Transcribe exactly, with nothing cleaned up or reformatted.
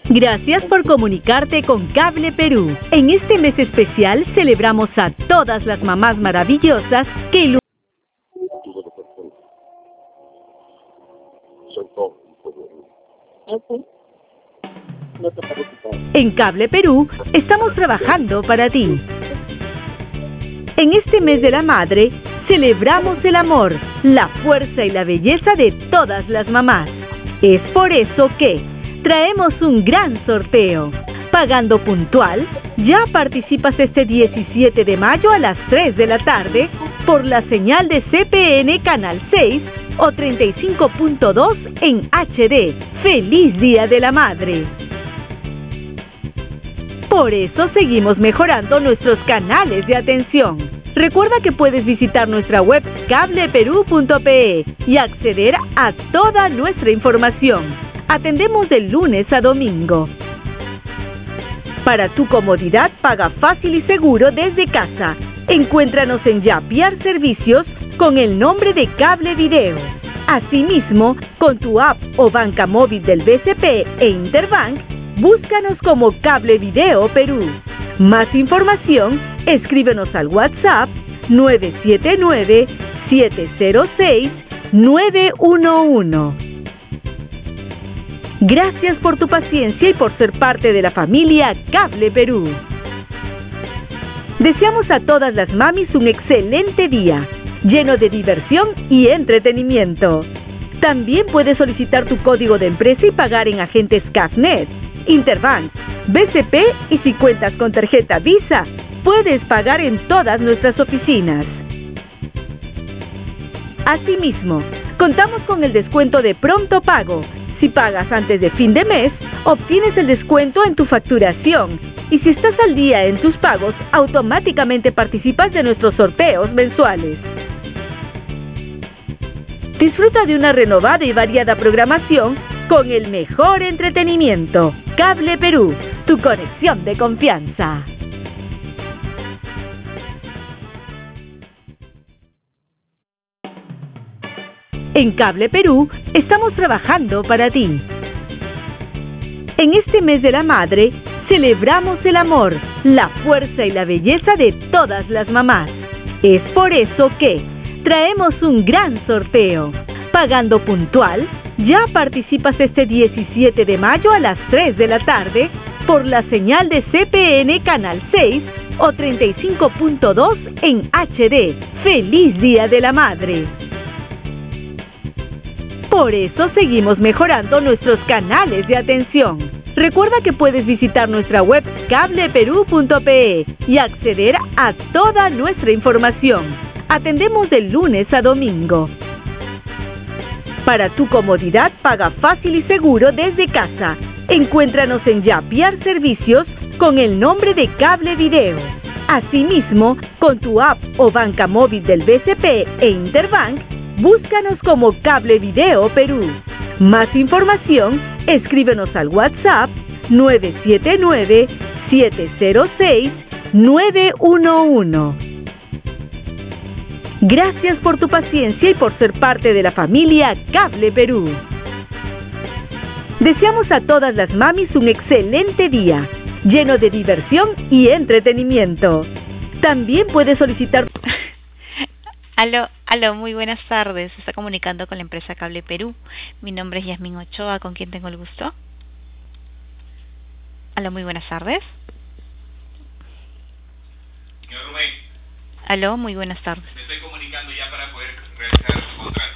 Gracias por comunicarte con Cable Perú. En este mes especial celebramos a todas las mamás maravillosas que iluminan. En Cable Perú estamos trabajando para ti. En este mes de la madre celebramos el amor, la fuerza y la belleza de todas las mamás. Es por eso que traemos un gran sorteo. Pagando puntual, ya participas este diecisiete de mayo a las tres de la tarde por la señal de C P N Canal seis o treinta y cinco punto dos en H D. ¡Feliz Día de la Madre! Por eso seguimos mejorando nuestros canales de atención. Recuerda que puedes visitar nuestra web cable perú punto pe y acceder a toda nuestra información. Atendemos de lunes a domingo. Para tu comodidad, paga fácil y seguro desde casa. Encuéntranos en Yapiar Servicios con el nombre de Cable Video. Asimismo, con tu app o banca móvil del B C P e Interbank, búscanos como Cable Video Perú. Más información, escríbenos al WhatsApp nueve siete nueve, siete cero seis, nueve uno uno. Gracias por tu paciencia y por ser parte de la familia Cable Perú. Deseamos a todas las mamis un excelente día, lleno de diversión y entretenimiento. También puedes solicitar tu código de empresa y pagar en agentes Cafnet, Interbank, B C P y si cuentas con tarjeta Visa, puedes pagar en todas nuestras oficinas. Asimismo, contamos con el descuento de pronto pago. Si pagas antes de fin de mes, obtienes el descuento en tu facturación. Y si estás al día en tus pagos, automáticamente participas de nuestros sorteos mensuales. Disfruta de una renovada y variada programación con el mejor entretenimiento. Cable Perú, tu conexión de confianza. En Cable Perú estamos trabajando para ti. En este mes de la madre celebramos el amor, la fuerza y la belleza de todas las mamás. Es por eso que traemos un gran sorteo. Pagando puntual, ya participas este diecisiete de mayo a las tres de la tarde por la señal de C P N Canal seis o treinta y cinco punto dos en H D. ¡Feliz Día de la Madre! Por eso seguimos mejorando nuestros canales de atención. Recuerda que puedes visitar nuestra web cable perú punto pe y acceder a toda nuestra información. Atendemos de lunes a domingo. Para tu comodidad, paga fácil y seguro desde casa. Encuéntranos en Yapiar Servicios con el nombre de Cable Video. Asimismo, con tu app o banca móvil del B C P e Interbank, búscanos como Cable Video Perú. Más información, escríbenos al WhatsApp nueve siete nueve, siete cero seis, nueve uno uno. Gracias por tu paciencia y por ser parte de la familia Cable Perú. Deseamos a todas las mamis un excelente día, lleno de diversión y entretenimiento. También puedes solicitar... Aló, aló, muy buenas tardes. Se está comunicando con la empresa Cable Perú. Mi nombre es Yasmín Ochoa, ¿con quién tengo el gusto? Aló, muy buenas tardes. Señor Rubén. Aló, muy buenas tardes. Me estoy comunicando ya para poder realizar su contrato.